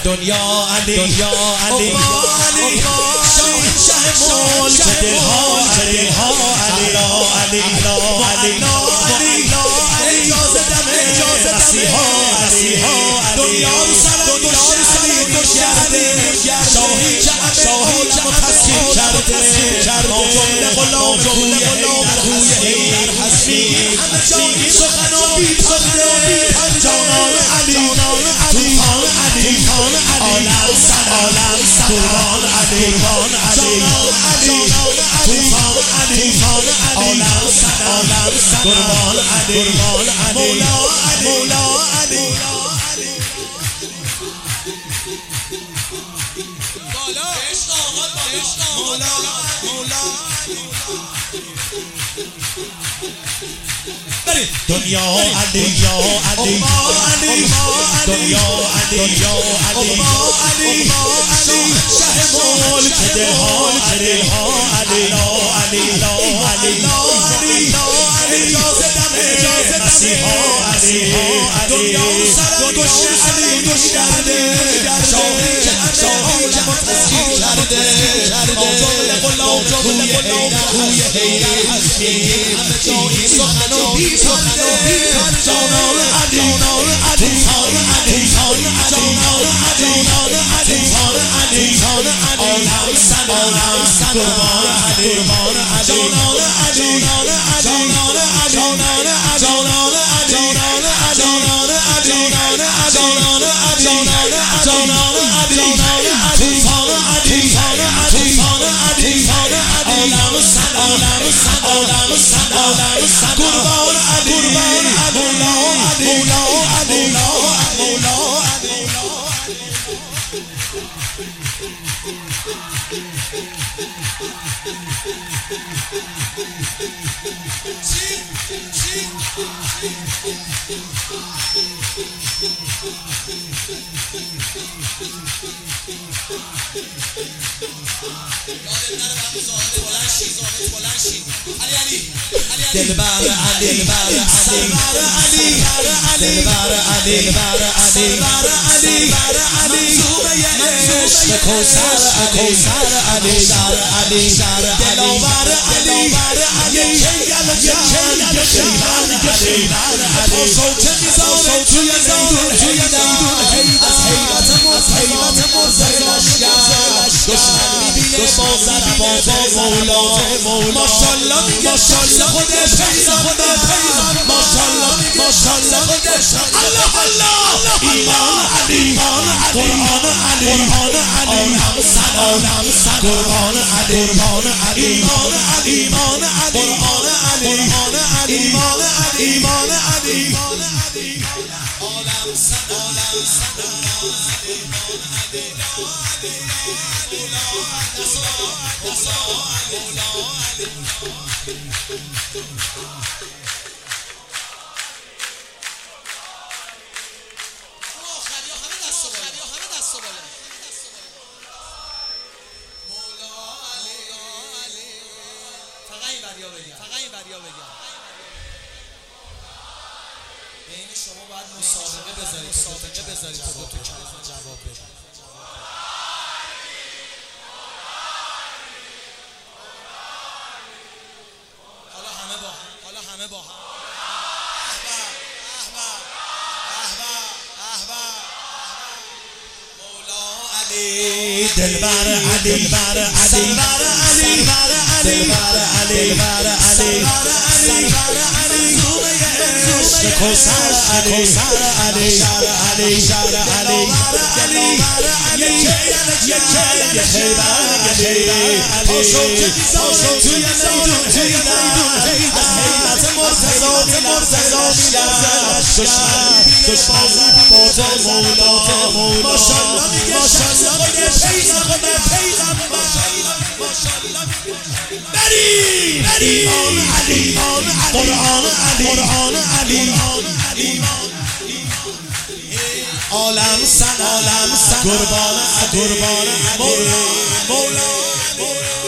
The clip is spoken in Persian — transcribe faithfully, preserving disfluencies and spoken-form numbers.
دنیا علی دنیا علی شاه ملک دلها علی علی علی علی اجازه دم مسیحا مسیحا دنیا رو سر دنیا کرده شاهی شاهی تسخیر کرده ما جمله غلام کوی حیدر هستیم همه جایی سخنا بی پرده جانان علی طوفان علی عالم سر عالم قربان علی جانان علی طوفان علی عالم سر عالم قربان علی مولا علی مولا علی بالا عشق آقا عشق مولا مولا دنیا علی یا علی دنیا علی یا علی علی شه ملک دلها علی علی علی علی اجازه دم مسیحا علی دنیا سر علی کرده شاهی شاهی تسخیر کرده ما جمله غلام کوی حیدر هستیم همه جایی سخن بی پرده جانان علی طوفان علی جانان علی طوفان علی عالم سر عالم قربان علی جانان علی جانان علی جانان علی جانان علی جانان علی جانان علی جانان علی طوفان علی طوفان علی عالم سر عالم سر عالم سر عالم قربان علی مولا علی مولا مولا دلبر علی دلبر علی دلبر علی دلبر علی علی عشق کوثر کوثر علی علی دلاور علی یک یک یک صوت میزان توی زندون توی زندون از حیبت مرتضی دشمن میبینه بازد بابا مولا ماشالله میگه شانس خودش پیدا خدا پیدا ماشالله ماشالله خودش الله الله ایمان علی ایمان قرآن علی قرآن علی عالم سر عالم سر قرآن علی قرآن علی ایمان علی ایمان علی قرآن علی قرآن علی ایمان علی ایمان علی عالم سر عالم سر بین شما باید مسابقه بذارید مسابقه بذارید تا دو تا کلمه جواب بدید حالا همه با هم حالا همه با هم علی دلبر علی دلبر علی دلبر علی دلبر علی دلبر علی عشق کوثر علی علی علی علی یک یک یک حیدر صوت توی زندون توی زندون از حیبت مرتضی مرتضی دشمن دشمن بابا مولا ماشالله ماشالله خودش پیدا خدا پیغمبر بری بری علی قرآن علی قرآن علی عالم سر عالم سر قربان قربان مولا مولا